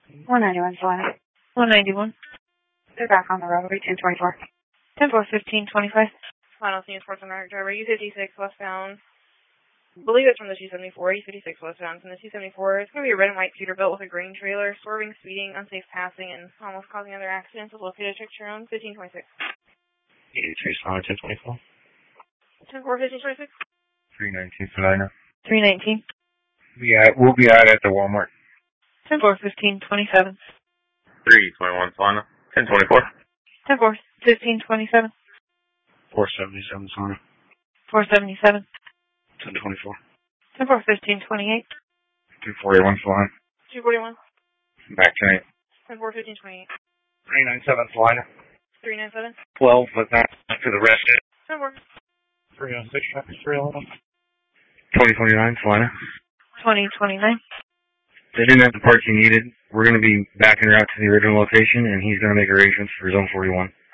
191 Solana. 191. They're back on the roadway, 1024. 10-4-15-25. Final scene Sports and Driver, U56 westbound. I believe it's from the 274, U56 westbound. From the 274, it's going to be a red and white Peterbilt with a green trailer, swerving, speeding, unsafe passing, and almost causing other accidents. Is located. Check your own. 1526. 83 Solana, 1024. 10-4-15-26. 319 Solana. 319. We'll be out at the Walmart. 10-4-15-27. 321 Solana, 1024. 10-4-15-27. 477 Solana. 477. 1024. 10-4-15-28. 241 Solana. 241. Back tonight. 10-4-15-28. 397 Solana. 397. 12, but not to the rest. 10-4. 306 traffic 311. 2029 Solana. 2029. They didn't have the parts he needed. We're going to be backing her out to the original location, and he's going to make arrangements for Zone 41.